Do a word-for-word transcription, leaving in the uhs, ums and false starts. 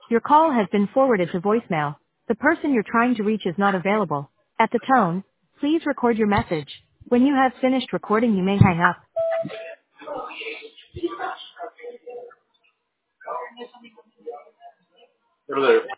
Your call has been forwarded to voicemail. The person you're trying to reach is not available. At the tone, please record your message. When you have finished recording, you may hang up. Hello there.